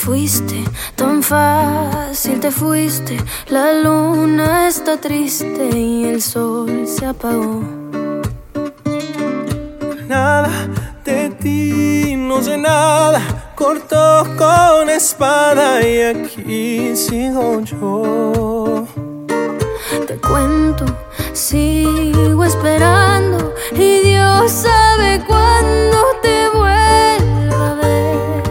fuiste, tan fácil te fuiste. La luna está triste y el sol se apagó. Nada de ti, no sé nada, corto con espada y aquí sigo yo. Te cuento, sigo esperando y Dios sabe cuándo te vuelva a ver.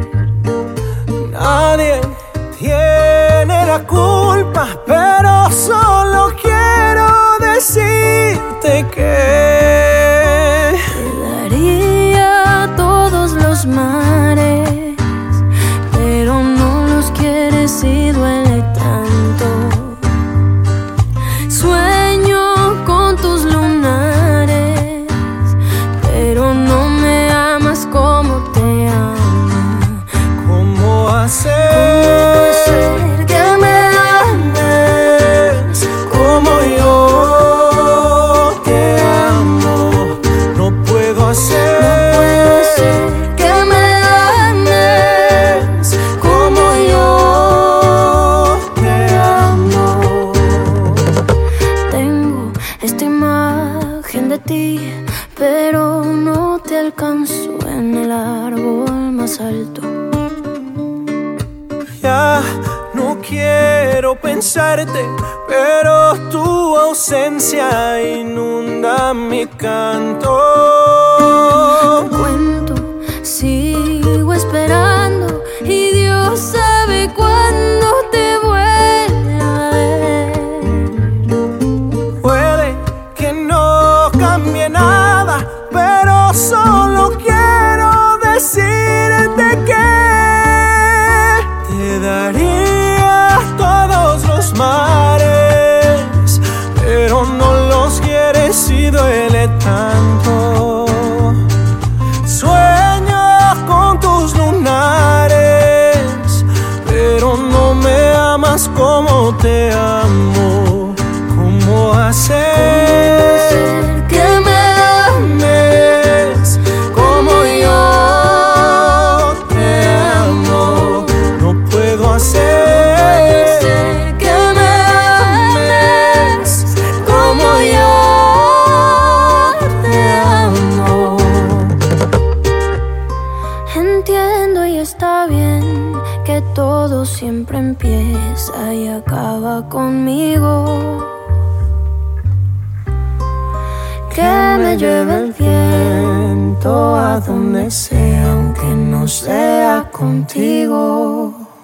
Nadie tiene la culpa, pero solo quiero decirte que te daría todos los mares, pero no los quieres y duele tanto. Sueño con tus lunares, pero no me amas como te amo. ¿cómo hacer que me ames como yo te amo? No puedo hacer que me ames como yo te amo. Tengo esta imagen de ti, pero no te alcanzo en el árbol más alto. Ya no quiero pensarte, pero tu ausencia inunda mi canto. Te cuento, sigo esperando y Dios sabe cuándo te vuelva a ver. Puede que no cambie nada, pero solo quiero decirte que te daría todos los mares, pero no los quieres y duele tanto. Sueño con tus lunares, pero no me amas como te amo. ¿Cómo hacer que me ames como yo te amo? No puedo hacer que me ames como yo te amo. Entiendo y está bien que todo siempre empieza y acaba conmigo. Que me lleve el viento a donde sea, aunque no sea contigo.